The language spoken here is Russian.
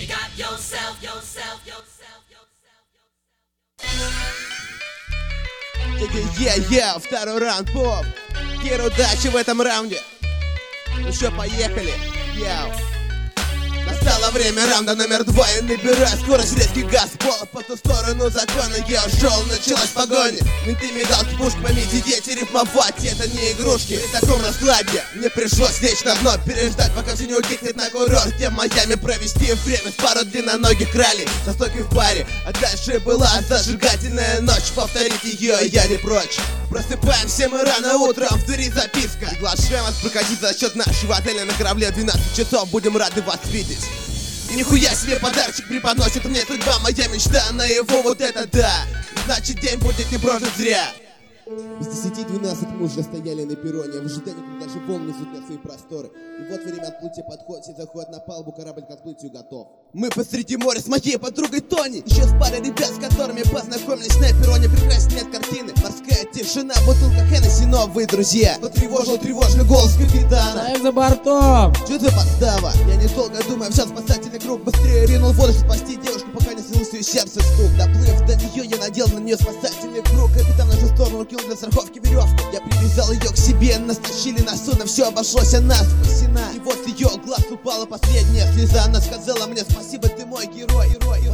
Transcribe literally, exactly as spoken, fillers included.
You got yourself, yourself, yourself, yourself. Е-е-е, второй раунд, поп. Кир, удачи в этом раунде. Ну что, поехали. Яу. Настало время раунда номер два. Я набираю скорость, резкий газ. Пол по ту сторону закона я ушел, началась погоня. Менты, мигалки, пушки, поймите, дети, рифмовать это не игрушки. При таком раскладе мне пришлось лечь на дно, переждать, пока все не утихнет на курорт, где в Майами провести время с пару длинноногих кралей со стойкой в паре. А дальше была зажигательная ночь, повторить ее я не прочь. Просыпаемся мы рано утром, в двери записка. Приглашаем вас прокатить за счет нашего отеля на корабле двенадцать часов, будем рады вас видеть. Нихуя себе подарочек преподносит мне судьба, моя мечта наяву, вот это да. Значит, день будет не прожит зря. С десяти двенадцать мы уже стояли на перроне, в ожидании, когда же волны несут на свои просторы. И вот время отплытия подходит, все заходят на палубу, корабль к отплытию готов. Мы посреди моря с моей подругой Тони, еще с парой ребят, с которыми познакомились на перроне. Прекрасной нет картины, морская тишина, бутылка Хеннесси, новые друзья. Потревожил тревожный голос капитана. Ставь за бортом! Что за подстава? Я недолго думаю, взял спасательный круг, быстрее ринул в воду, спасти девушку, пока не слился ее сердце стук. Доплыв до нее, я надел на нее спасательный круг. Капитан на нашу сторону кинул для страховки веревку. Я привязал ее к себе, нас тащили на судно, все обошлось, она спасена. И вот с ее глаз упала последняя слеза. Она сказала мне: спасибо, ты мой герой, герой, герой.